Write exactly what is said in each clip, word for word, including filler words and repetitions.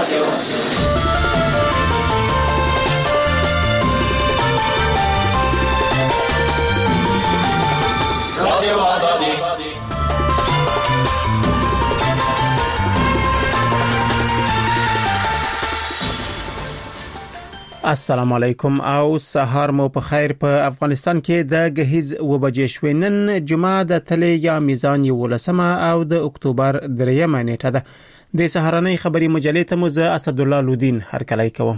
رادیو رادیو آزادی. السلام علیکم او سهار مو په خیر. په افغانستان کې د غهیز و بجې شوې نن جمعه د تلې یا میزان یولسمه او د اکتوبر دریمه نیټه ده. د سهارنۍ خبري مجلې ته مو زه اسد الله لودین هرکلی کوم.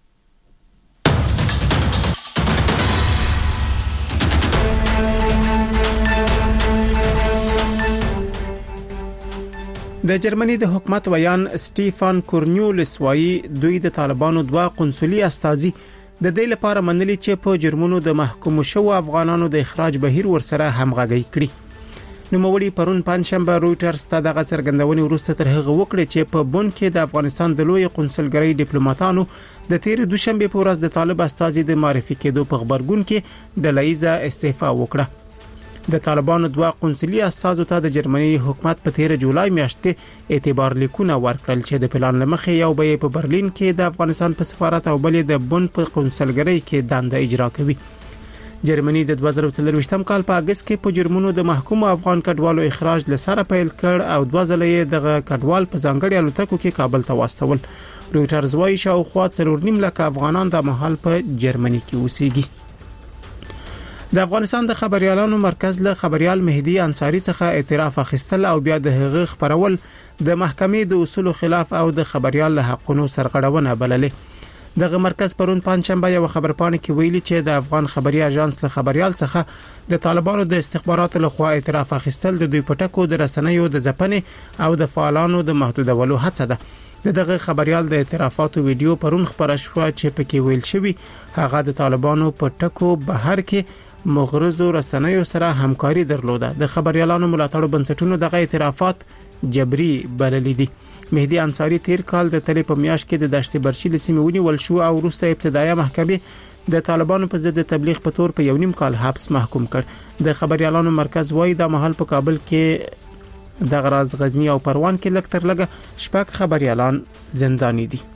د جرمني د حکومت ویان سټيفان کورنیولس وایي دوی د طالبانو دوا قنصلي استازي د دې لپاره منلي چې په جرمونو د محکوم شو افغانانو د اخراج بهیر ورسره همغږي کړي. نو مولي پرون پنځشنبه رويټرز ته د غسرګندونې وروسته تر هغه وکړي چې په بون کې د افغانستان د لوی قنصلګری ډیپلوماټانو د تیر دوشنبه په ورځ د طالب استازي د معرفي کېدو په خبرګون کې د لایزه استعفا وکړه. د طالبانو دوا قنصلي اساسو ته د جرمني حکومت په تیر جولای میاشتې اعتبار لیکونه ورکړل چې د پلان لمخې یو به په برلین کې د افغانستان په سفارت او بل د بون په قنصلګری کې دنده اجرا کوي. جرمني د دوه زره څلوېښتم کال په اگست کې په جرمونو د محکوم افغان کډوالو اخراج لسره پیل کړ او دوه ځلې دغه کډوال په ځانګړي الوتکو کې کابل ته واستول. رويټرز وايي شاوخوا څلور نیم لک افغانان د محل په جرمني کې اوسېږي. د افغانستان د خبريالانو مرکز له خبريال مهدي انصاری څخه اعتراف اخیستل او بیا د هغه خبرول د محکمې د اصولو خلاف او د خبريال له حقونو سرغړونه بللې. دغه مرکز پرون پنځشنبه یو خبرپاڼه کې ویلي چې د افغان خبري اژانس له خبريال څخه د طالبانو د استخباراتو له خوا اعتراف اخیستل د دوی پټکو د رسنیو د ځپنې او د فعالانو د محدودولو هڅه ده. دغه خبريال د اعترافاتو ویډیو پرون خبره شو چې پکې ویل شوی هغه د طالبانو پټکو بهر کې مغرضو رسنیو سره همکاري درلوده. د خبريالانو ملاتړو بنسټونو دغه اعترافات جبري بللي دي. مهدي انصاری تیر کال د تلې په میاشت کې د دشت برچی لسیمه ونیول شو او وروسته ابتدایي محکمې د طالبانو په ضد تبلیغ په تور په یو نیم کال حبس محکوم کړ. د خبريالانو مرکز وایي د محل په کابل کې د غراز غزنی او پروان کې لکتر لګه شپږ خبريالان زنداني دي.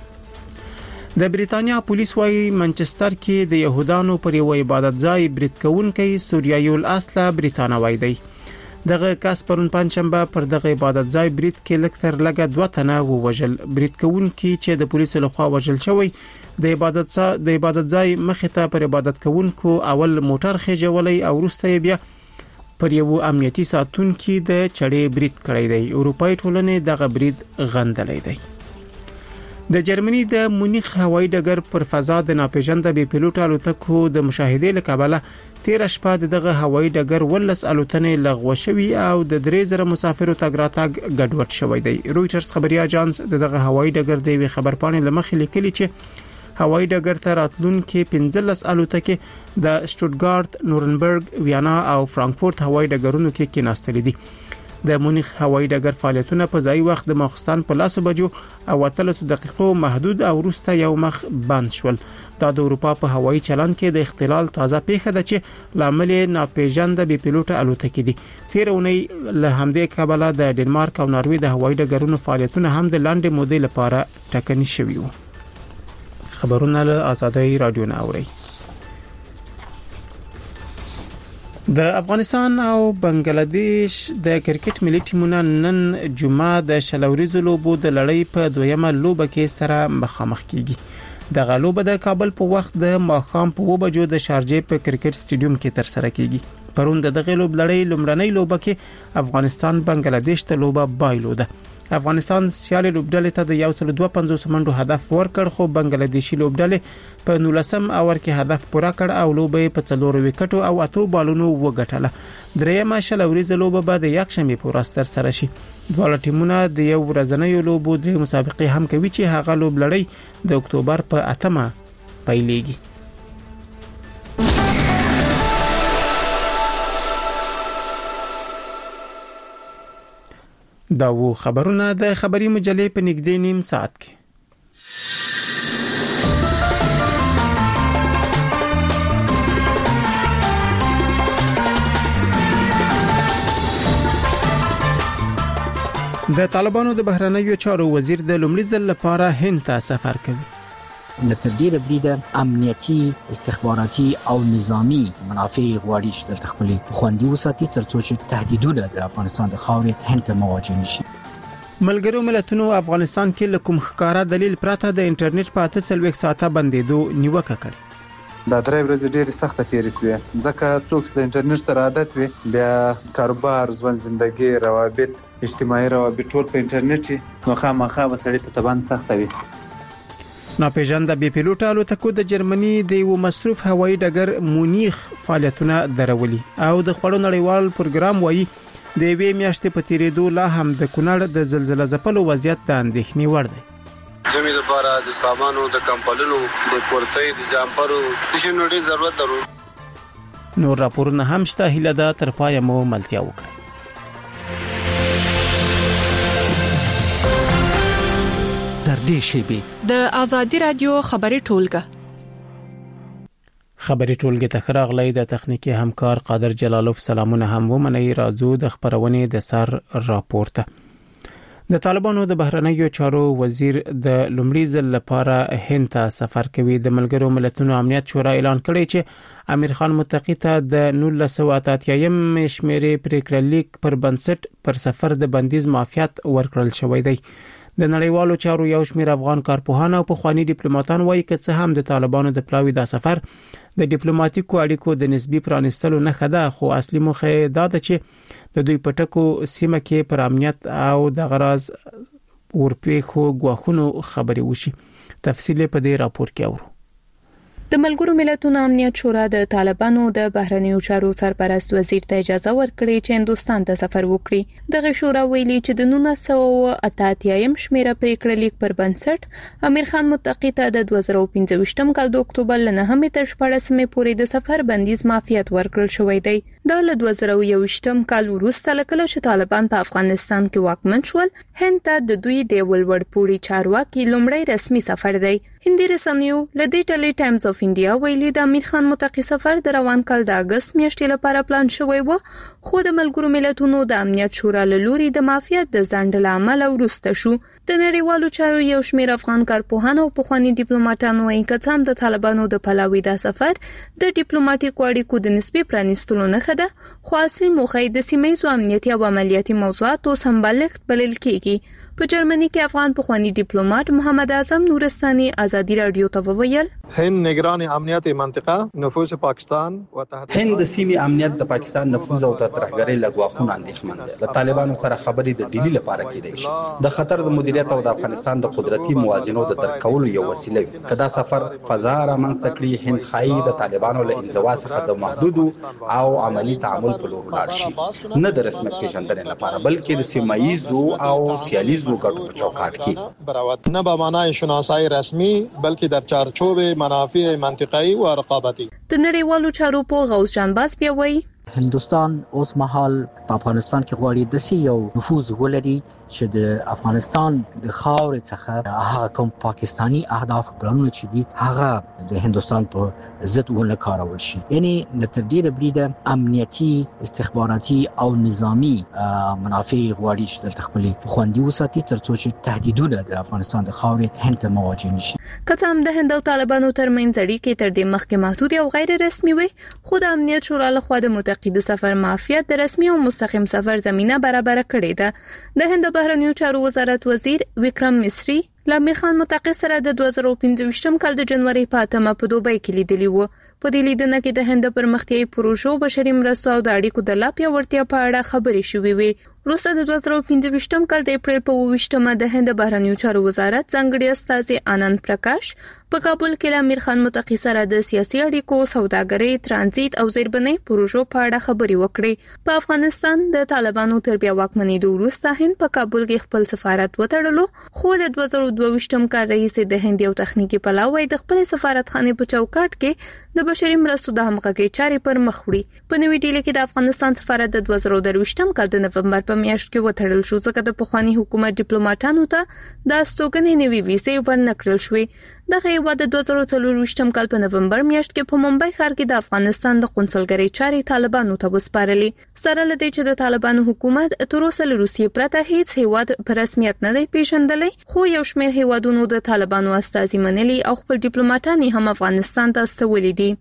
د بریتانیا پولیس وايي منچستر کې د يهودانو پر یو عبادت ځای برید کوونکی سوریایي الاصله بریتانوي دی. دغه کس پرون پنځشنبه پر دغه عبادت ځای برید کې لکتر لګه دوه تنه ووژل. برید کوونکی چې د پولیسو لخوا وژل شوی د عبادت ځای د عبادت ځای مخې ته پر عبادت کوونکو اول موټر خېجولې او وروسته بیا پر یو امنیتي ساتونکو د چړې برید کړی دی. اروپאי ټولنې دغه برید غندلې دی. د جرمني د مونیخ هوایي ډګر پر فضا د ناپېژانده بي پيلوټ الوتکو د مشاهده لکبله تیر شپه دغه هوایي ډګر ولس الوتنې لغوه شوی او د درې زره مسافرو تګ راتګ ګډوډ شوی دی. رويټرز خبري اژانس دغه هوایي ډګر د خبرپاڼې لمخې لیکلي چې هوایي ډګر ته راتلونکي پنځلس الوتکې د شټوټګارت، نورنبرګ، ویانا او فرانکفورت هوایي ډګرونو کې کېناستلې دي. د مونیخ هوایي ډګر فعالیتونه په ځای وخت د ماخستان په لاسو بجو او اتلسو دقیقو محدود او وروسته یو مخ بند شول. دا د اروپا په هوایي چلن کې د اختلال تازه پیښه ده چې لامل ناپېژانده بي پيلوټ الوتکې دي. تیر اونۍ له همدې کبله د ډنمارک او ناروې د هوایي ډګرونو فعالیتونه هم د لاندې مودې لپاره ټاکني شوي وو. خبرونه له آزادۍ رادیو نه اوري. د افغانستان او بنگلاديش د کرکټ ملي ټیمونو نن جمعه د شلوريزو لوبو د لړۍ په دویمه لوبه کې سره مخامخ کیږي. د غلوبه د کابل په وخت د ماخام په وبجو د شارجې په کرکټ سټیډیوم کې تر سره کیږي. پرون د دغه لوب لړۍ لومړنۍ لوبه کې افغانستان بنگلاديش ته لوبه بایلوده. افغانستان سیالي لوبډلې ته د یو سل دوه پنځوس منډو هدف ورکړ خو بنگلاديشي لوبډلې په نولسم اور کې هدف پوره کړ او لوبه په څلور وکټو او اتو بالونو وګټله. درېمه شلوريزه لوبه به د یکشنبه په ورځ تر سره شي. دواړه ټیمونه د یو ورځنۍ لوبو د مسابقې هم کوي چې هغه لوبلړۍ د اکتوبر په اتمه پیلېږي. دا وو خبرونه د خبري مجلې په نږدې نیم ساعت کې. د طالبانو د بهرنیو چارو وزیر د لومړي ځل لپاره هند ته سفر کوي. تر ډیره بریده امنیتي استخباراتي او نظامی منافع غواړي چې د خپل خوندي وساتي ترڅو چې تهدیدونه د افغانستان د خاورې هند ته مواجه نشي. ملګرو ملتونو افغانستان کې لکم ښکارا دلیل پراته د انټرنیټ په اته څلوېښت ساعته بندیدو نیوکه کړې. دا درې ورځې ډېرې سخته تېرې شوې ځکه څوک چې د انټرنیټ سره عادت وي بیا کاروبار ژوند زندگی روابط اجتماعي روابط ټول په انټرنیټ نو خامخا به سړی ته تبان سخته وي. ناپېژانده بې پیلوټه الوتکو د جرمني د یو مصروف هوایي ډګر مونیخ فعالیتونه درولي او د خړو نړیوال پروګرام وایي د وی میاشتې په تیریدو لا هم د کونړ د زلزلې ځپلو وضعیت د اندېښنې وړ دی. زمي لپاره د سامانو د کمپلونو د پورتۍ د جامپرو د شنو ډېر ضرورت درو. نور راپورونه هم شته، هیله ده تر پایه مو ملتیا وکړئ. تر دې شیبې د ازادي رادیو خبري ټولګه خبري ټولګه ته خراغلی د تخنیکی همکار قادر جلالوف سلامونه هم ومني. راځو د خبرونې د سر راپورته. د طالبانو د بهرنیو چارو وزیر د لومړي ځل لپاره هند ته سفر کوي. د ملګرو ملتونو امنیت شورا اعلان کړی چې امیر خان متقی ته د نولس سوه اته اتیا شمیرې پریکړه لیک پر بنسټ پر سفر د بندیز معافیت ورکړل شوی دی. د نړیوالو چارو یو شمېر افغان کارپوهان او پخوانی ډیپلوماټان وایي چې څه هم د طالبانو د پلاوي دا سفر د ډیپلوماټیکو اړیکو د نسبی پرانستلو نه خده، خو اصلي موخه دا ده چې د دوی پټکو سیمه کې پر امنیت او د غراز ورپېخو غواخونو خبري وشي. تفصیل په دې راپور کې اورو. د ملګرو ملتونو امنیت شورا د طالبانو د بهرنیو چارو سرپرست وزیر ته اجازه ورکړې چې هندستان ته سفر وکړي. دغه شورا ویلي چې د نولس سوه اته اتیا شمیره پریکړه لیک پر بنسټ امیر خان متقی ته د دوه زره پنځه ویشتم کال د اکتوبر ل نهمې تر شپاړسمې پورې د سفر بندیز معافیت ورکړل شوی دی. دا له دوه زره یوویشتم کال وروسته لکه چې طالبان په افغانستان کې واکمن شول، هند ته د دوی د ولوړپوړي چارواکي لومړی رسمي سفر دی. هندي رسنیو له دې ټلې ټایمز اف انډیا ویلي د امیر خان متقی سفر د روان کال د اگست میاشتې لپاره پلان شوی و، خو د ملګرو ملتونو د امنیت شورا له لوري د معافیت د ځنډ له امله وروسته شو. د نړیوالو چارو یو شمېر افغان کارپوهان او پخوانی ډیپلوماټان وایي چې هم د طالبانو د پلاوي دا سفر د ډیپلوماټیکو اړیکو د نسبی پرانستلو نه خده، خو اصلي موخه د سیمه‌ییزو امنیتي او عملیاتي موضوعاتو سمبالښت بلل کېږي. په جرمني کې افغان پخوانی ډیپلوماټ محمد اعظم نورستاني ازادي رادیو ته وویل هند نگران امنیت منطقه نفوذ پاکستان و تهدید هند د سیمې امنیت د پاکستان نفوذ او ترهګرۍ لګواخونه اندېښمن دي. له طالبانو سره خبرې د ډیلی لپاره کېدای شي د خطر د مدیریت او د افغانستان د قدرتي موازنو د درک کولو یو وسیله وي. کدا سفر فضا رامنځته کړي، هند خایي د طالبانو له انزوا څخه د محدود او عملی تعامل په لور لاړ شي، نه د رسمیت پیژندنې لپاره بلکې د سیمایي او سیالي ګټو په چوکاټ کې براوت نه به معنای شناسایی رسمي بلکې در چارچوب منافع منطقه‌ای و رقابتی. د نړیوالو چارو په غوث جان باز بیا وایي هندستان اوس مهال په افغانستان کې غواړي د سی یو نفوذ ولري چې د افغانستان د خاورې څخه هغه کوم پاکستانی اهداف پلانونه چې دي هغه د هندستان په ضد ونه کارول شي. یعنی د تدبیر بریده امنیتي استخباراتي او نظامی منافع غواړي چې د خپل خوندي وساتي ترڅو چې تهدیدونه د افغانستان د خاورې هند ته مواجه نشي. کله هم د هند او طالبانو ترمنځ اړیکې تر دې مخکې محدود او غیر رسمي وي، خو د امنیت شورا لخوا د متقی د سفر معافیت د رسمي او مستقیم سفر زمينه برابر کړې ده. د هند بهرنیو چارو وزارت وزیر وکرم مصری له امیر خان متقی سره د دوه زره پنځه ویشتم کال د جنوري په اتمه په دوبۍ کې لیدلی و. په دې لیدنه کې د هند پرمختیايي پروژو، بشري مرستو او د اړیکو د لا پیاوړتیا په اړه خبرې شوې وې. وروسته د دوه زره پنځه ویشتم کال د اپریل په اووه ویشتمه د هند بهرنیو چارو وزارت ځانګړي استازي آنند پرکاش په کابل کې له امیر خان متقی سره د سیاسي اړیکو، سوداګرۍ، ترانزیت او زیربنۍ پروژو په اړه خبرې وکړې. په افغانستان د طالبانو تر بیا واکمنېدو وروسته هند په کابل کې خپل سفارت وتړلو، خو د دوه زره دوه ویشتم کال رئیس د هند یو تخنیکی پلاوی د خپل سفارتخانه په چوکاټ کې د بشري مرستو د همغږي چارې پر مخ وړي. په نوې ډیلي کې د افغانستان سفارت د دوه زره دوه ویشتم کال د نومبر په میاشت کې وتړل شو، ځکه د پخوانی حکومت ډیپلوماټانو ته د استوګنې نوې ویزې ورنکړل شوې. دغه هیواد د دوه زره څلور کال په نومبر میاشت کې په ممبئی ښار کې د افغانستان د قونسلګرۍ چارې طالبانو ته وسپارلې. سره لدی چې د طالبانو حکومت تر اوسه له روسیې پرته هیڅ هیواد په رسمیت نه دی پیژندلی، خو یو شمېر هیوادونو د طالبانو استازي منلي او خپل ډیپلوماټان هم افغانستان ته استولي دي.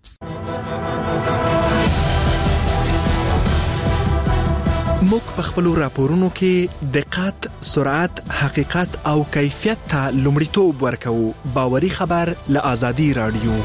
موږ په خپل راپورونو کې دقت، سرعت، حقیقت او کیفیت ته لومړیتوب ورکوو. باوري خبر له آزادي رادیو.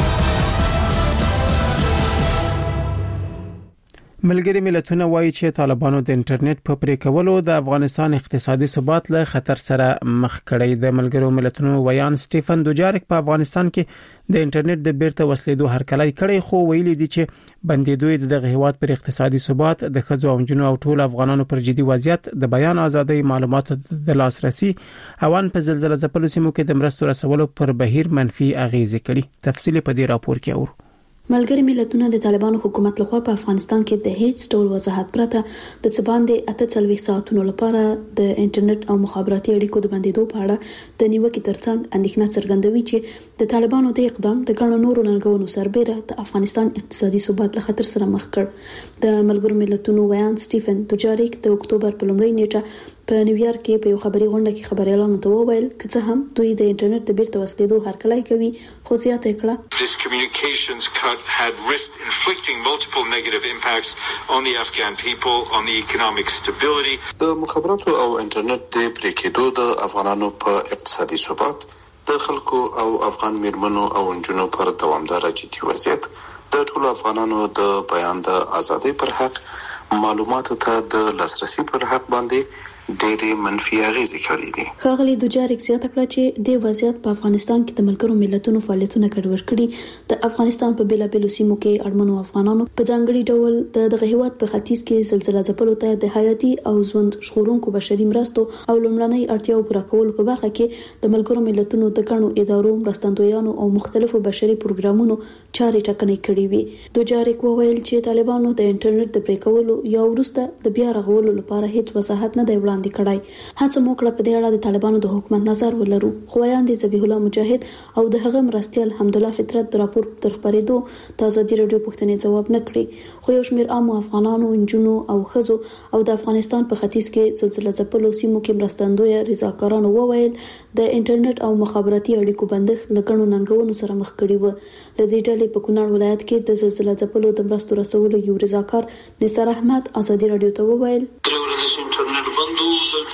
ملګری ملتونه وایي چې طالبانو د انټرنیټ په پرې کولو د افغانستان اقتصادي ثبات له خطر سره مخ کړی. د ملګرو ملتونو ویان سټيفن دوجاریک په افغانستان کې د انټرنیټ د بیرته وسلیدو هرکلی کړی، خو ویلي دي چې بندیدوی دغه هیواد پر اقتصادي ثبات، د ښځو او نجونو او ټول افغانانو پر جدي وضعیت، د بیان ازادۍ، معلوماتو د لاسرسي او ان په زلزلہ ځپلو سیمو کې د مرستو رسولو پر بهیر منفي اغیزې کړي. تفصیل په دې راپور کې اورو. ملګری ملتونه د طالبانو حکومت لخوا په افغانستان کې د هیڅ ډول وضاحت پرته د څباندې اته څلوېښت ساعتونو لپاره د انټرنیټ او مخابراتي اړیکو د بندیدو په اړه د نیوکې ترڅنګ اندېښنه څرګندوي چې د طالبانو د اقدام د ګڼو نورو ننګونو سربېره د افغانستان اقتصادي ثبات له خطر سره مخ کړ. د ملګرو ملتونو ویان سټيفن دوجاریک د اکتوبر په لومړۍ نیټه په نیویارک کې په یو خبري غونډه کې خبريالانو ته وویل چې څه هم دوی د انټرنیټ د بیرته وسلیدو هرکلی کوي، خو زیاته کړه This communications cut had risked inflicting multiple negative impacts on the Afghan people, on the economic stability. د مخابراتو او انټرنیټ د پرې کېدو د افغانانو په اقتصادي ثبات، د خلکو او افغان میرمنو او نجونو پر دوامدار جدي وضعیت، د ټولو افغانانو د بیان د ازادۍ پر حق، معلوماتو ته د لاسرسي پر حق باندې ډېرې منفي اغیزې کړې دي. ښاغلي دوجاریک زیاته کړه چې د وضعیت په افغانستان کې د ملګرو ملتونو فعالیتونه ګډوډ کړي. د افغانستان په بیلابېلو سیمو کې اړمنو افغانانو په ځانګړي ډول د دغه هیواد په ختیځ کې زلزلہ ځپلو ته د حیاتي او ژوند ژغورونکو بشري مرستو او لومړنۍ اړتیاو پوره کولو په برخه کې د ملګرو ملتونو د ګڼو ادارو، مرستندویانو او مختلفو بشري پروګرامونو چارې ټاکنې کړې وي. دوجاریک وویل چې طالبانو د انټرنیټ د پرې کولو یا وروسته د بیا رغولو لپاره هیڅ وضاحت نه دی وړاندې کړای. هڅه مو کړه په دې اړه د طالبانو د حکومت نظر ولرو، خو ویاندې ذبیح الله مجاهد او د هغه مرستیال حمدالله فطرت د راپور تر خبرېدو د ازادي رادیو پوښتنې ځواب نه کړي. خو یو شمېر عام افغانانو، نجونو او ښځو او د افغانستان په ختیځ کې زلزلہ ځپلو سیمو کې مرستندوی رضاکارانو وویل د انټرنیټ او مخابراتي اړیکو بندښت له ګڼو ننګونو سره مخ کړي و. د دې ډلې په کونړ ولایت کې د زلزلہ ځپلو د مرستو رسولو یو رضاکار نثار احمد ازادي رادیو ته وویل انټرنیټ بندو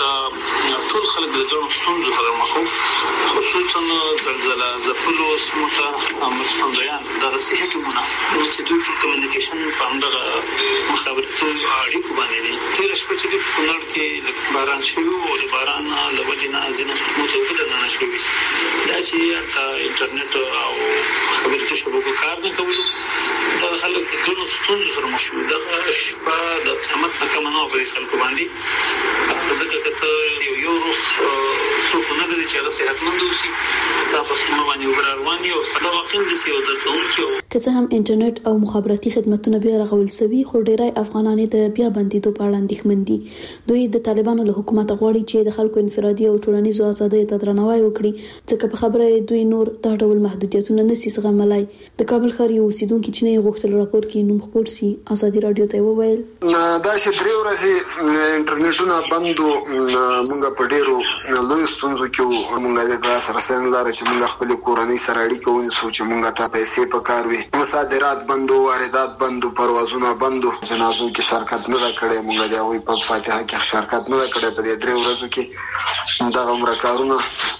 ټول خلک د ګڼو ستونزو سره مخ وو، خصوصا زلزلہ ځپلو سیمو ته مرستندویان د صحي ټیمونه چې دوی ټول کمیونیکیشن په همدغه مخابراتي اړیکو باندې دي. تېره شپه چې په کونړ کې باران شوی او د باران له وجې نه ځینې خدمات وګدنه شوي، دا چې هلته انټرنیټ او خبرتي شبکو کار نه کولو، دا خلک د ګڼو ستونزو سره مخ شوي. دغه شپه د قیامت نه کمه نه وه په خلکو باندې، ځکه که ته یو یو روغ څوک نه لري چې هغه صحتمند اوسي، ستا په خیمه باندې اوبه روان وي او دا واقعا داسې یو درد کوونکی و. که څه هم انټرنیټ او مخابراتي خدمتونه بیا رغول شوي، خو ډیری افغانان د بیا بندیدو په اړه اندېښمن دي. دوی د طالبانو له حکومت غواړي چې د خلکو انفرادي او ټولنیزو ازادیو ته درناوی وکړي، ځکه په خبره دوی نور دا ډول محدودیتونه نشي زغملای. د کابل ښار یو اوسیدونکي چې نه غوښتل راپور کې نوم خپور سي ازادي رادیو ته وویل دا چې درې ورځې انټرنیټونه بندو، موږ په ډیرو لوی ستونزو کې موږ د ګلاس رسن لاره چې موږ خپل کورنۍ سره اړیکه ونیسو، چې موږ ته پیسې پکار وي، صادرات بندو، واردات بندو، پروازونه بندو، جنازو کې شرکت نه کړي، موږ د هغوی په فاتحه کې شرکت نه کړي. په دې درې ورځو کې دغه عمر کارونه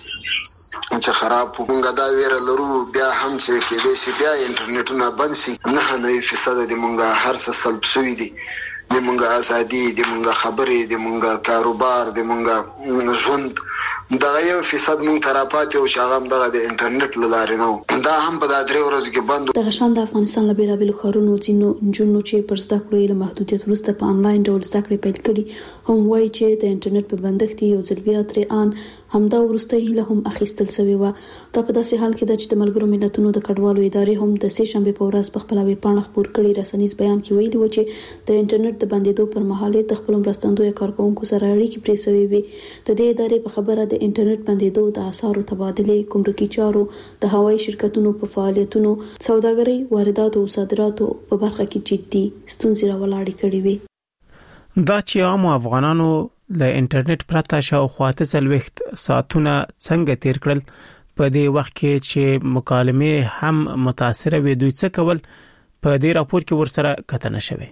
چې خراب موږ دا ویره لرو بیا هم چې کېدای شي بیا انټرنیټونه بند شي. نه نه فیصد د موږ هر څه سلب شوي دي، د موږ ازادي، د موږ خبرې، د موږ کاروبار، د موږ ژوند، دا یو فیصد مونږ تراپات یو چې هغه هم دغه د انټرنیټ له لارې نه، دا هم په دا درې ورځو کې بند. دغه شان د افغانستان له بیلابېلو ښارونو ځینو نجونو چې پر زده کړو یې له محدودیت وروسته په انلاین ډول زده کړې پیل کړي هم وایي چې د انټرنیټ په بندښت یو ځل بیا ترې ان همدا ورسته هله هم اخیستل شوی و دا په داسې حال کې د چې د ملګرو ملتونو د کډوالو ادارې هم د سه شنبه په ورځ په خپل وی پاڼه خبر کړي رسنیز بیان کې ویلي و چې د انټرنیټ د بندیدو پر مهال د خپل مرستندوی کارکونکو سره اړیکې پرې شوی وي د دې ادارې په خبره د انټرنیټ بندیدو د اسعارو تبادله ګمرکي چارو د هوایي شرکتونو په فعالیتونو سوداګرۍ واردات او صادراتو په برخه کې جدي ستونزې راولاړې کړې وي دا چې عام افغانانو له انټرنیټ پرته شاوخوا څلوېښت ساعتونه څنګه تیر کړل په دې وخت کې چې مکالمې هم متاثر وي دوی څه کول په دې راپور کې ورسره کتنه شوی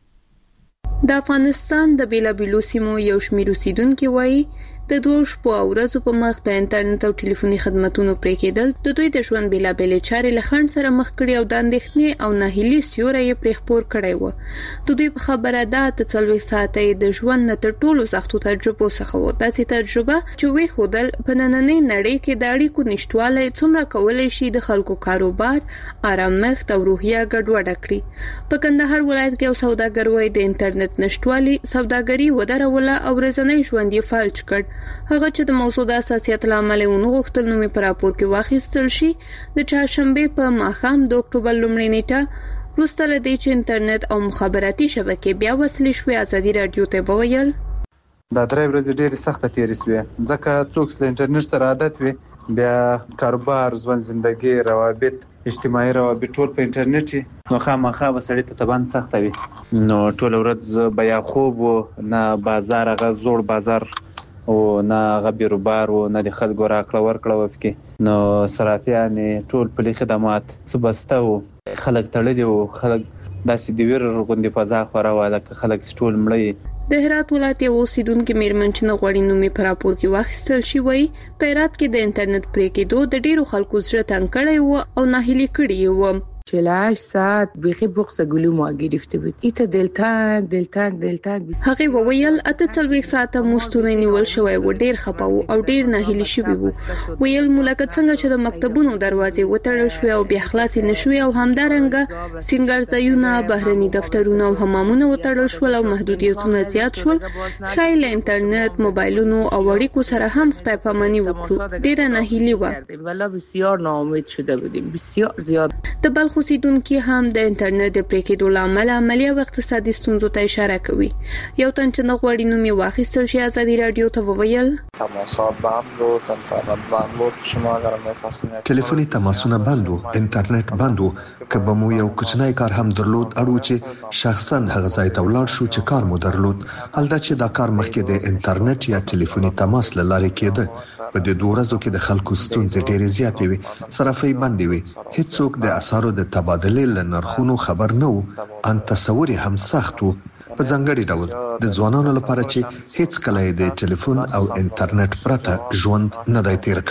د افغانستان د بیلابیلو سیمو یو شمېر اوسیدونکو وایي د دوه شپو او ورځو په مخ د انټرنیټ او ټلیفوني خدماتونو پرې کېدل د دوی د ژوند بیلابیلې چارې له خنډ سره مخ کړي او د اندېښنې او ناهیلي سیوری یې پرې خپور کړی و د دوی په خبره ده د څلوېښت ساعته د ژوند نه تر ټولو سختو تجربو څخه و داسې تجربه چې وی خودل په نننۍ نړۍ کې د اړیکو نشټوالی څومره کولی شي د خلکو کاروبار آرامښت او روحیه ګډوډه کړي په کندهار ولایت کې یو سوداګر وایي د انټرنیټ نشټوالي سوداګري ودروله او ورځنی ژوند یې فلج کړ هغه چې د موضوع د اساسیت لامل ونه غوښتل نو په راپور کې واخیستل شي د چهارشنبه په ماښام د اکتوبر لومړۍ نیټه وروسته له دې چې انټرنیټ او مخابراتي شبکې بیا وصل شوې ازادي رادیو ته وویل دا درې ورځې ډېرې سخته تېرې شوې ځکه څوک له انټرنیټ سره عادت وي بیا کاروبار ژوند زندگی روابط اجتماعي روابط ټول په انټرنیټ نو خامخا وسړی ته تبان سخته وي نو ټول ورځ بیا خوب نه بازار غا زوړ بازار او نه غبیروبار او نه د خلکو راکړه ورکړه وکي نو صرافیانې ټول په خدمات سبستو خلک تړلي او خلک داسې د ویر غوندې فضا خوراواله ک خلک ټول مړی د هرات ولایت یو اوسیدونکو میرمن چې نغوړی نومي پر راپور کې واخیستل شي وای په هرات کې د انټرنیټ پرې کېدو د ډیرو خلکو زړه تنګ کړی و او ناهیلي کړی و چهل و هشت ساعت بخی بغض گلو ما گرفته بود ایت دلتنگ دلتنگ دلتنگ هغه وویل اته څلوېښت ساعته مستونه نیول شوی و ډیر خپاو او ډیر ناهیلي شوی وو ویل ملکت څنګه چې د مکتبونو دروازې وتړل شوې او بیا خلاصې نشوي او همدارنګه سنگارځایونه بهرني دفترونه او حمامونه وتړل شول او محدودیتونه زیات شول خایل انټرنیټ موبایلونو او اړیکو سره هم خدای پاماني وکړو ډیر ناهیلي و والله بسیار ناامید شده بودیم بسیار زیاد د بلخ اوسیدونکو هم د انټرنیټ د پرې کېدو لامل عملی او اقتصادي ستونزو ته اشاره کوي یو تن چې نغوړی نومي واخیستل شي ازادي رادیو ته وویل تماسات بند بود اینترنت بند بود شما اگر می‌خواستین تلفنی تماسونه بند و اینترنت بند و که به مو یو کوچنی کار هم درلود اړو چې شخصا هغه ځای ته ولاړ شو چې کار مو درلود هلته چې دا کار مخکې د انټرنیټ یا تلیفوني تماس لاره کېده په دې دوه ورځو کې د خلکو ستونزې ډېرې زیاتې وي صرافي بندې وي هیڅوک د اسعارو د تبادلې له نرخونو خبر نه وو ان تصور هم سخت وو په ځانګړي ډول د ځوانانو لپاره چې هیڅ کله د ټلیفون او انټرنیټ پرته ژوند نه دی تیر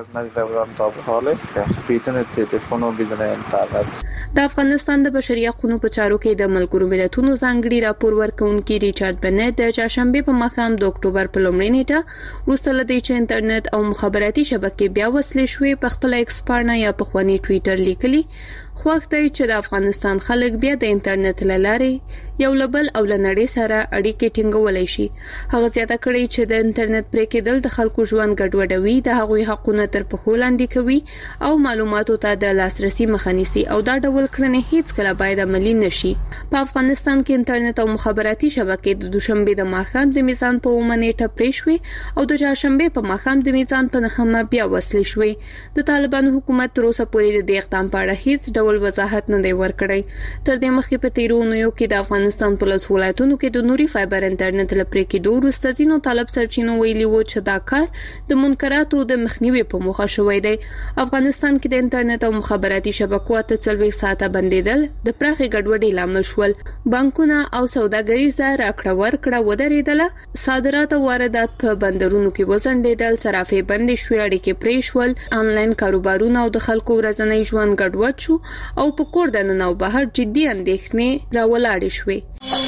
کړی د افغانستان د بشري حقوقو په چارو کې د ملګرو ملتونو ځانګړي راپور ورکونکي ریچارډ بنټ د چهارشنبه په ماښام د اکتوبر په لومړۍ نیټه وروسته له دې چې انټرنیټ او مخابراتي شبکې بیا وصل شوې په خپل ایکس پاڼه یا په خواني ټوئیټر لیکلي خوښ دی چې د افغانستان خلک بیا د انټرنیټ لارې یو لبل او لنړې سره اړیکې ټینګولای شي هغه زیاته کړی چې د انټرنیټ پرې کېدل د خلکو ژوند ګډوډوي د هغوی حقونه تر پښو لاندې کوي او معلوماتو ته د لاسرسي مخه نیسي او دا ډول کړنې هیڅ کله باید عملي نشي په افغانستان کې انټرنیټ او مخابراتي شبکې د دوشنبه د ماښام د میزان په اومه نیټه پرې شوې او د چهارشنبه په ماښام د میزان په نهمه بیا وصل شوې د طالبانو حکومت تر اوسه پورې د دې اقدام په اړه هیڅ ډول وضاحت نه دی ورکړی تر دې مخکې په تیرونو یو کې د افغانستان په لس ولایتونو کې د نوري فایبر انټرنیټ لپاره کېدو وروسته ځینو طالب سرچینو ویلي و چې دا کار د منکراتو د مخنیوي په موخه شوی دی افغانستان کې د انټرنیټ او مخابراتي شبکو ته څلوېښت ساعته بندیدل د پراخي ګډوډۍ لامل شول بانکونه او سوداګریزه راکړه ورکړه ودرېدله صادرات او واردات په بندرونو کې وزندېدل صرافي بندې شوې اړیکې پرې شول انلاین کاروبارونه او د خلکو ورځنی ژوند ګډوډ شو او په کور دننه او بهر جدي اندېښنې راولاړې شوې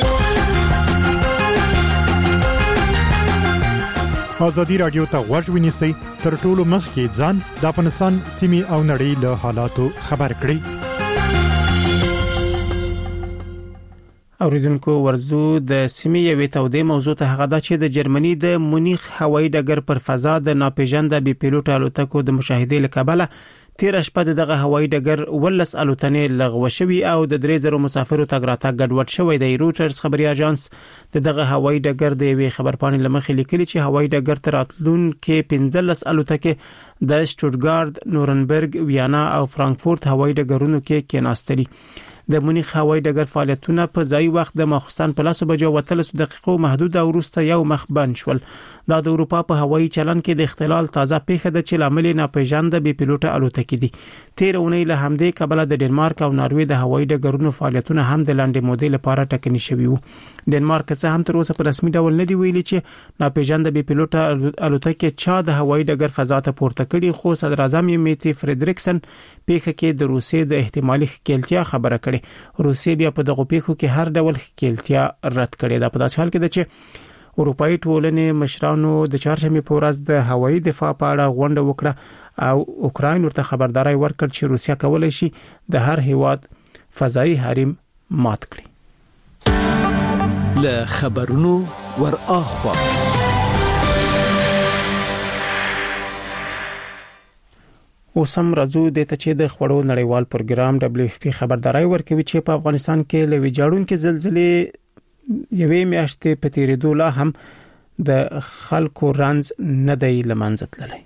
ازادي رادیو ته غوږ ونیسئ تر ټولو مخکې ځان د افغانستان سیمې او نړۍ له حالاتو خبر کړئ اوریدونکو ورزو د سیمې یوې تودې موضوع ته هغه د چې د جرمني د مونیخ هوایي ډګر پر فضا د ناپېژانده بي پیلوټ الوتکو د مشاهده لکبله تیر شپه دغه هوایي ډګر ولس الوتنې لغوه شوی او د درې زره مسافرو تګ راتګ ګډوډ شوی دی. روټرز خبري اژانس دغه هوایي ډګر د یوې خبرپاڼې لمخې لیکلي چې هوایي ډګر تر اتلون کې پنځلس الوتکې د شټوټګارد، نورنبرګ، ویانا او فرانکفورت هوایي ډګرونو کې کېناستلي. د مونیخ هوایي ډګر فعالیتونه په ځای وخت د ماخستن په لاسو بجو وتلس دقیقو محدود او وروسته یو مخ بند شول. دا د اروپا په هوایي چلن کې د اختلال تازه پیښه ده چې لامل ناپېژانده بي پیلوټ الوتکې دي. تیر اونۍ له همدې کبله د ډنمارک او ناروې د هوایي ډګرونو فعالیتونه هم د لاندې مودې لپاره ټاکني شوي وو. ډنمارک څه هم تر اوسه په رسمي ډول نه دی ویلي چې ناپېژانده بي پیلوټ الوتکې چا د هوایي ډګر فضا ته پورته کړي، خو صدر اعظم میتی فریدریکسن پیښه کې د روسیې د احتمالي ښکېلتیا خبره کړې. روسیې بیا په دغه پیښو کې هر ډول ښکېلتیا رد کړې ده. په داسې حال کې ده چې اروپאי ټولنې مشرانو د چهارشنبه په ورځ د هوایي دفاع په اړه غونډه وکړه او اوکراین ورته خبرداري ورکړ چې روسیا کولای شي د هر هیواد فضایي حریم مات کړي. له خبرونو ور اخوا اوسم راځو د ته چې د خړو نړیوال پروګرام دبليو اف پی خبرداري ورکوي چې په افغانستان کې لوي جاړونکو زلزلې یوې میاشتې په تیریدو لا هم د خلکو رنځ نه دی لمنځه تللی.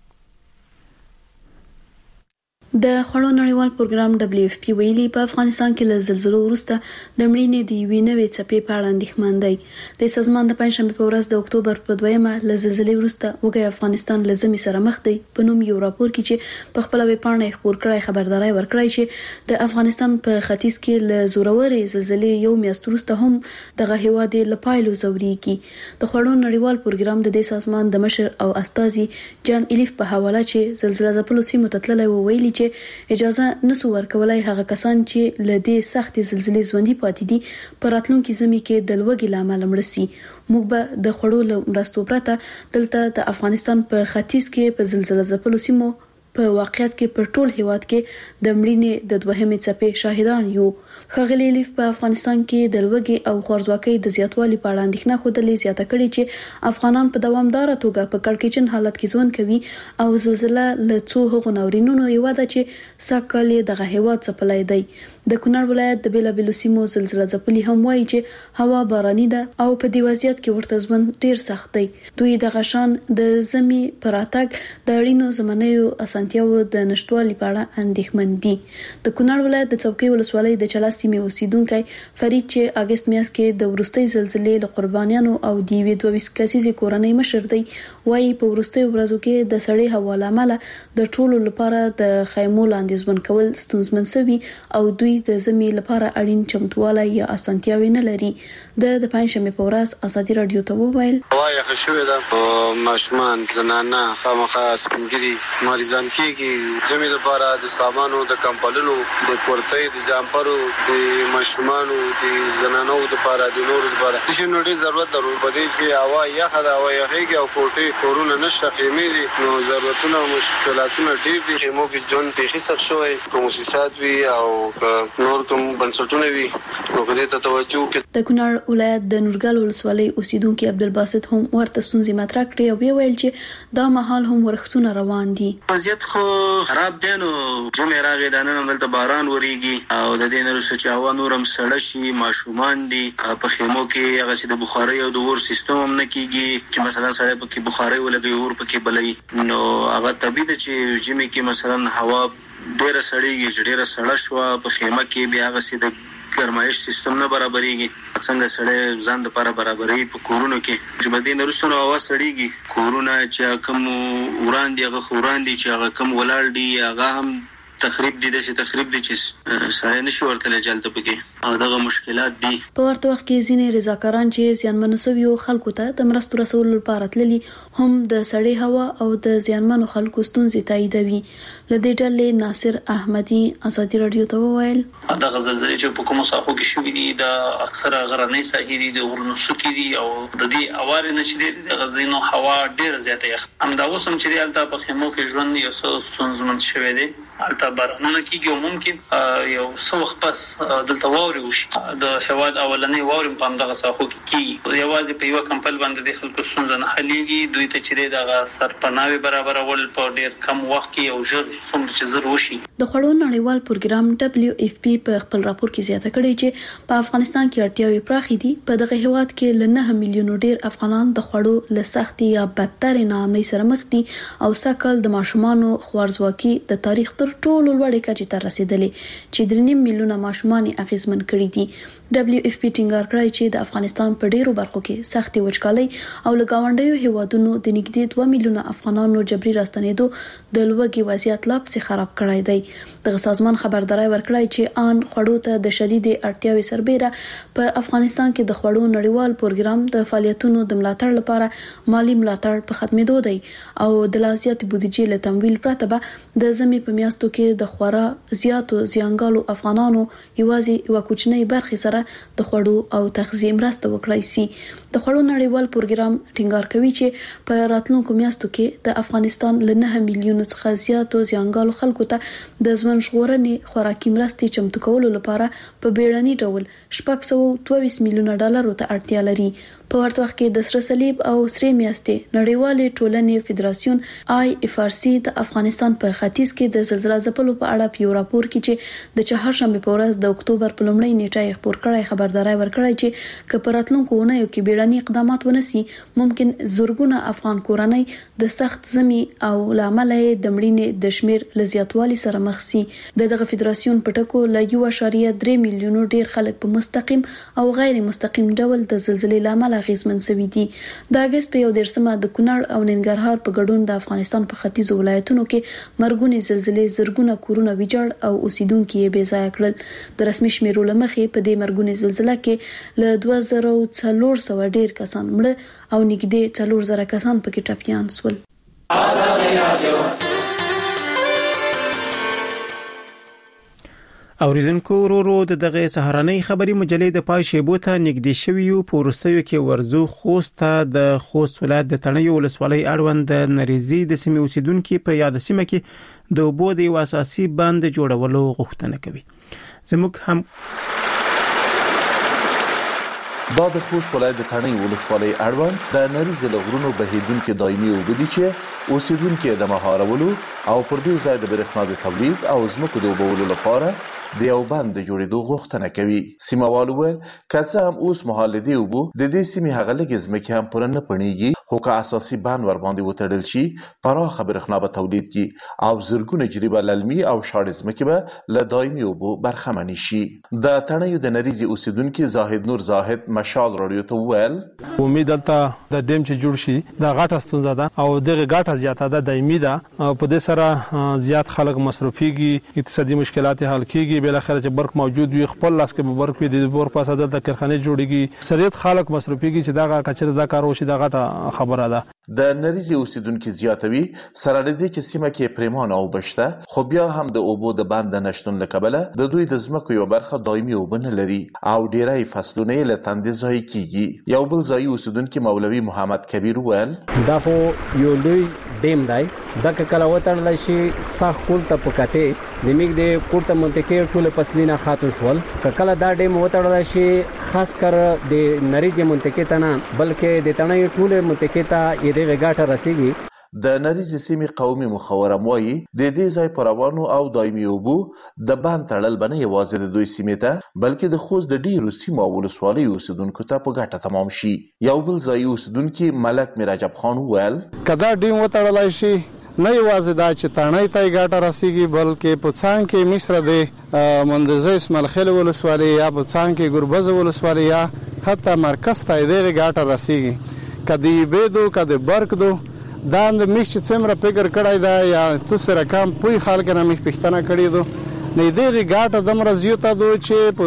د خړو نړیوال پروګرام دبليو اف پی ویلي په افغانستان کې له زلزلو وروسته د مړینې د یوې نوې څپې په اړه اندېښمن دی. د سازمان د پنځشنبه په ورځ د اکتوبر په دویمه له زلزلې وروسته وګړي افغانستان له زمي سره مخ دی په نوم یو راپور کې چې په خپل ویب پاڼه خبر کړی خبرداري ورکړی چې د افغانستان په ختیځ کې له زورورې زلزلې یو میاشت وروسته هم دغه هیواد له پایلو زوريږي. د خړو نړیوال پروګرام د دې سازمان د مشر او استاذي جان الیف په حواله چې زلزلہ ځپلو سیمو ته تللی ویلي چې اجازه نسو ورکولای هغه کسان چې لدې سخت زلزلې ژوندۍ پاتې دي پر راتلونکي زمي کې د لوګي لامل مړ شي. موږ به د خړو مرستو پرته دلته د افغانستان په ختیځ کې په زلزلہ ځپلو سیمو په واقعیت کې پر ټول هیواد کې د مړینې د دوهمې څپې شاهدان یو. خغلی لیف په افغانستان کې د لوګي او خوارځواکۍ د زیاتوالي په اړه اندېښنه خوده زیاته کړې چې افغانان په دوامدار توګه په کړکېچن حالت کې ژوند کوي او زلزلہ له څو هغو ناورینونو یو ده چې ساکالې دغه هیواد څپلای دی. د کونړ ولایت د بیلابیلو سیمو زلزلہ ځپلي هم وایي چې هوا باراني ده او په دې وضعیت کې ورته ژوند ډیر سخت دی. دوی د غشان د زمي پراتګ د اړینو زمنیو اسانتیاو د نشټوالي په اړه اندېښمن دي. د کونړ ولایت د څوکۍ ولسوالۍ د چلا سیمې اوسیدونکو فرید چې اگست میاشت کې د ورستۍ زلزلې له قربانیانو او د یوې دوه ویشت کسیزې کورنۍ مشر دی وایي په ورستۍ ورځو کې د سړې هوا لامل د ټولو لپاره د خیمو لاندې ژوند کول ستونزمن شوي او دوی د زمي لپاره اړین چمتوالی یا اسانتیاوي نه لري. د د پنځشنبه په ورځ ازادي رادیو ته وویل وايي خښوي ده ماشومان زنانه خامخا سپینګری مریضان کېږي زمي لپاره د سامانو د کمپلونو د پورتۍ د جامپرو د ماشومانو د زنانو لپاره د نورو لپاره د شنو ډېر ضرورت لري په دې چې هوا یخه ده هوا یخېږي او کوټې کورونه نشته خېمې نو ضرورتونه او مشکلاتونه ډېر دي. خېمو کې جون پیخي سخت شوی کوم مؤسسات وي او نور کوم بنسټونه وي نو په دې ته توجه وکړي. د کونړ ولایت د نورګل ولسوالۍ اوسیدونکو عبدالباسط هم ورته ستونزې مطرح کړې او ویل چې دا مهال هم ورختونه روان دي. وضعیت خو خراب دی نو جمعه راغی د نن دلته باران وريږي او د دې نرسه چې هوا نورم سړه شي ماشومان دي په خیمو کې هغه چې د بخاري او د اور سیستم هم نه کیږي چې مثلا سړی په کې بخاري ولګي اور په کې بلې نو هغه طبيعي ده چې جمعه کې مثلا هوا ډیره سړیږي چې ډیره سړه شو په خیمه کې بیا هغه سي د ګرمایش سیستم نه برابرېږي څنګه سړی ځان د لپاره برابرې په کورونو کې چې بدین وروسته هوا سړیږي کورونه چې کوم وړاندې هغه وړاندې چې هغه کوم ولاړ دي هغه هم تخریب دي د تخریب دي چې سړی نشي ورته جلته پکې او دغه مشکلات دي. په ورته وخت کې ځینې رضاکاران چې زیانمنو شویو خلکو ته د مرستو رسولو لپاره تللي هم د سړې هوا او د زیانمنو خلکو ستونزې تاییدوي. له دې ډلې ناصر احمدي ازادي رادیو ته وویل دغه زلزلې چې په کومو ساحو کې شوې دي د اکثره غرنۍ ساحې دي د غرونو سکي دي او د دې اواره نه چې د غزینو هوا ډیره زیاته یخ همدا اوسم چې دلته په خیمو کې ژوند یو څه ستونزمن شوی دی. البته بارانونه کیږي او ممکن یو څو وخت پس دلته واوري واوري وشي د هواد اولنې واوري په دغه ساحو کې کی یوازې په یو کمپل باندې د خلکو څنګه نه حلېږي دوی ته چې دغه سرپناوي برابر ول په ډیر کم وخت کې او ژر څومره چې ضروري شي. د خوړو نړیوال پروګرام دبليو اف پی په خپل راپور کې زیاته کړې چې په افغانستان کې اړتیاوې پراخې دي. په دغه هیواد کې ل نه میلیونو ډیر افغانان د خوړو له سختي یا بدتر نامې سره مخ دي او سکل د ماشومانو خوارزواکي د تاریخ تر ټولو لوړې کچې ته رسیدلې چې درې نیم میلیونه ماشومان اغیزمن کړي دي. دبليو اف پی ټینګار کړی چې د افغانستان په ډیرو برخو کې سختي وچکالي او لګاونډیو هیوادونو د نږدې دوه میلیونه افغانانو جبري راستنېدو د لوږې وضعیت لا پسې خراب کړی دی. دغه سازمان خبرداري ورکړی چې آن خوړو ته د شدید اړتیاوې سربېره په افغانستان کې د خوړو نړیوال پروګرام د فعالیتونو د ملاتړ لپاره مالی ملاتړ په ختمېدو دی او د لازیات بودیجې له تمویل پرته به د زمي په میاشتو کې د خورا زیاتو زیانګالو افغانانو یوازې یو کوچنی برخه سره د خوړو او تغذیه مرسته وکړای شي. د خوړو نړیوال پروګرام ټینګار کوي چې په راتلونکو میاشتو کې د افغانستان له نه میلیونو څخه زیاتو زیانګالو خلکو ته د ژوند ژغورنې خوراکي مرستې چمتو کولو لپاره په بیړني ډول شپږ سوه دوه ویشت میلیونه ډالر ته اړتیا لري. په ورته وخت کې د سره صلیب او سره میاشتې نړیوالې ټولنې فدراسیون آی اف آر سی د افغانستان په ختیځ کې د زلزلې ځپلو په اړه په راپور کې چې د چهارشنبه په ورځ د اکتوبر په لومړۍ نیټه خبر کړی خبرداري ورکړی چې کپراتلونکو نه یو کې بیړني اقدامات ونسي ممکن زورګونه افغان کورنۍ د سخت زمي او لامل د مړینې د شمیر لزیاتوالي سره مخ سي. دغه فدراسیون په ټکو ل یو اشاریه درې میلیونو ډیر خلک په مستقیم او غیر مستقیم ډول د زلزلې لامل اغیزمن شوي دي. د اگست په یو دیرشمه د کونړ او ننګرهار په ګډون د افغانستان په ختیځو ولایتونو کې مرګونې زلزلې زرګونه کورونه ویجاړ او اوسیدونکو یې بې ځای کړل. د رسمي شمیرو لمخې په دې مرګونې زلزلې کې له دوه زره څلور سوه ډیر کسان مړه او نږدې څلور زره کسان پکې ټپيان شول. آزاد رادیو اوریدونکو ورو د دغه سهارنۍ خبري مجلې د پای شیبو ته نږدې شوی یو پورسیو کې ورزو خوست د خوست ولایت د تڼیو ولسوالۍ اړوند د نریزي د سیمې اوسیدونکو په یاد سیمه کې د اوبو د اساسي بند جوړولو غوښتنه کوي. زموږ هم دا د خوست ولایت د تڼیو ولسوالۍ اړوند د نریزي له غرونو بهیدونکو دایمي اوبه دي چې اوسیدونکو د مهارولو او پر دې ځای د برېښنا د تولید او زمکو د اوبولو لپاره د یو بند د جوړېدو غوښتنه کوي. سیمهوالو ویل که څه هم اوس مهال د دې اوبو د دې سیمې هغه لږې ځمکې هم پوره نه پڼېږي خو که اساسي بند ورباندې وتړل شي پراخه برېښنا به تولید کړي او زرګونه جریبه للمي او شاړې ځمکې به له دایمي اوبو برخمنې شي. د تڼیو د نریزي اوسیدونکي زاهد نور زاهد مشال راډیو ته وویل امید دلته د ډیم چې جوړ شي دا غټه ستونزه ده او دغه غټه زیاته ده دایمي ده او په دې سره زیات خلک مصرفيږي اقتصادي مشکلات حل کیږي بل اخر چې برق موجود وي خپل لاس کې برق وي د بور پاسه د کارخانه جوړیږي سریت خلک مصرفيږي چې دا کچره دا کار وشي دا غټه خبره ده. د نریزي اوسیدونکو زیاتوي سره د دې چې سیمه کې پریمانه او بشته خو بیا هم د اوبو د بند نشټون لکبله د دوی د زمکو یو برخه دایمي اوبه نه لري او ډیری فصلونه له تندې ځای کیږي. یو بل ځای اوسیدونکو مولوي محمد کبیر ویل دا خو یو لوی ډیم دی دا کله وتړل شي صح کول ته پکته د میګ د کوټه منطقې ټول فصلونه خاطر شول کله دا ډیم وتړل شي خاص کر د نریزي منطقې ته نه بلکې د تڼیو ټول منطقې ته دغه غاټه رسیږي. د نریزي سیمې قومي مخورم وایي د دې ځای پروانو او دایمي اوبو د بند تړل بنه یوازې د دوی سیمې ته بلکې د خوست د ډیرو سیمو او ولسوالۍ اوسیدونکو ته په ګټه تمام شي. یو بل ځای اوسیدونکي ملک میرجب خان وویل کدا ډیم وتړلای شي نه یوازې دا چې تڼۍ ته ګټه رسیږي بلکې په څنګ کې مصر د مندزه اسماعیل خیل ولسوالۍ یا په څنګ کې ګربز ولسوالۍ یا حتی مرکز ته د ګټه رسیږي. کدی بيدو کدی برک دو دا د میخ چې څومره فکر کړای دا یا تو سره کم پوي خلک نه میخ پښتنه کړی دو نه دې غاټه د مرزیو ته دو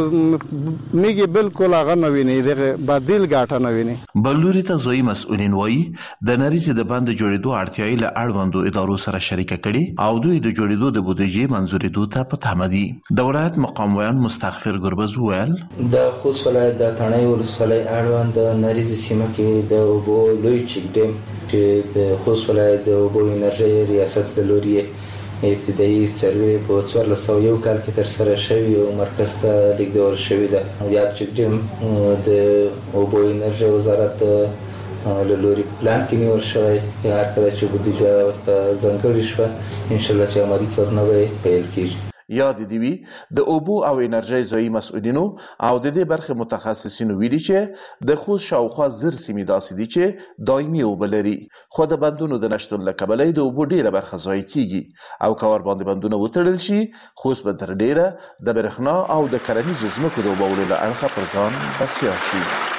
چې میګي بالکل هغه نه ویني دغه بدیل غاټه نه ویني. بلوري ته زوی مسؤلین وایي د نریزي د بند جوړېدو اړتیاي له اړوندو ادارو سره شریک کړي او دوی د جوړېدو د بودیجې منځورېدو ته په تمه دي. د ولایت مقام ویان مستغفر ګربز ویل د خوست ولایت د تڼیو ولسوالۍ اړوند د نریزي سیمه کې د اوبو لوی چک ډیم چې د خوست ولایت د اوبو انرژي ریاست له لوري ابتدایي سروې په څوارلس سوه یو کال کې ترسره شوې او مرکز ته لیږدول شوې ده. یاد چک ډیم د اوبو انرژۍ وزارت له لوري پلان کې نیول شوی، هر کله چې بودیجه ورته ځانګړې شوه انشاءالله چې عملي کارونه به پیل کېږي. یاد دی وی د اوبو او انرژۍ ځایي مسؤلینو او د دې برخې متخصصینو ویلي چې د خوست شاوخوا زر سیمې داسې دي چې دایمي اوبه لري، خو د بندونو د نشتون له کبله د اوبو ډیره برخه ضایع کیږي او که ور باندې بندونه وتړل شي خوست به تر ډیره د برېښنا او د کرنیزو ځمکو د اوبولو له اړخه پر ځان بسیا شي.